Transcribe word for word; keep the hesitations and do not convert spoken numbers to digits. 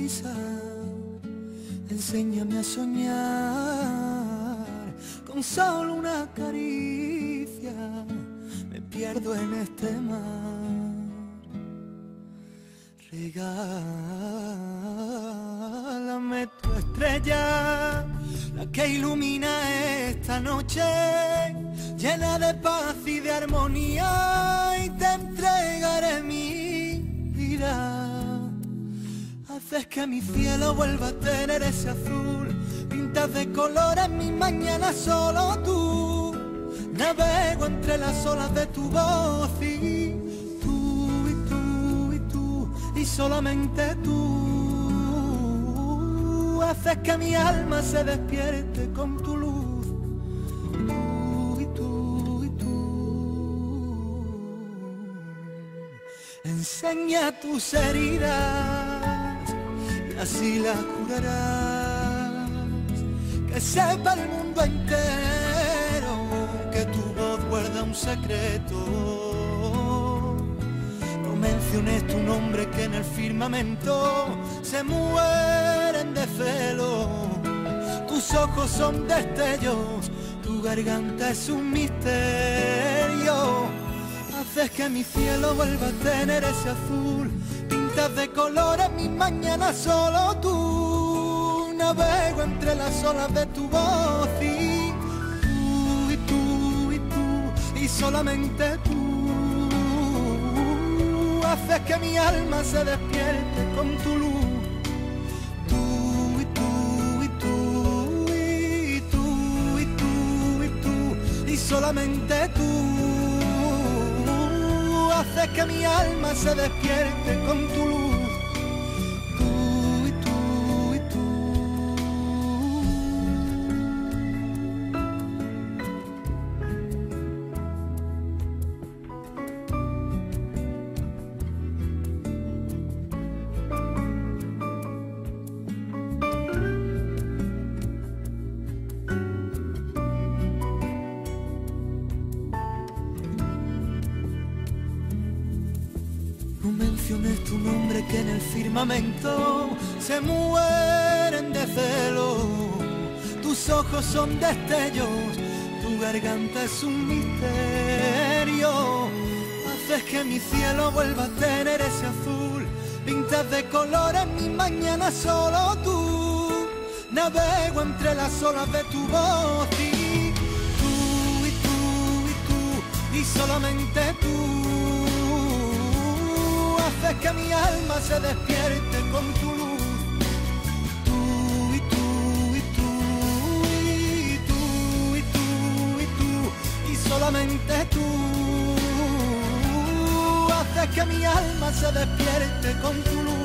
sonrisa, enséñame a soñar con solo una caricia, me pierdo en este mar. Regálame tu estrella, la que ilumina esta noche, llena de paz y de armonía, y te entregaré mi vida. Haces que mi cielo vuelva a tener ese azul, pintas de colores mis mañanas solo tú. Navego entre las olas de tu voz y tú, y tú, y tú, y solamente tú. Haces que mi alma se despierte con tu luz, tú, y tú, y tú. Enseña tus heridas y así las curarás, que sepa el mundo entero que tu voz guarda un secreto. No menciones tu nombre que en el firmamento se mueren de celo. Tus ojos son destellos, tu garganta es un misterio. Haces que mi cielo vuelva a tener ese azul, pintas de colores mis mañanas solo tú. Navego entre las olas de tu voz y tú, y tú, y tú, y solamente tú. Haces que mi alma se despierte con tu luz, tú, y tú, y tú, y tú, y tú, y tú, y solamente tú. Haces que mi alma se despierte con tu luz, tú, y tú, y tú. No menciones tu nombre que en el firmamento se mueren de celo. Tus ojos son destellos, tu garganta es un misterio. Haces que mi cielo vuelva a tener ese azul, pintas de colores mis mañanas solo tú. Navego entre las olas de tu voz y tú, y tú, y tú, y solamente tú. Haces que mi alma se despierte con tu luz, tú, y tú, y tú, y tú, y tú, y tú, y solamente tú. Haces que mi alma se despierte con tu luz.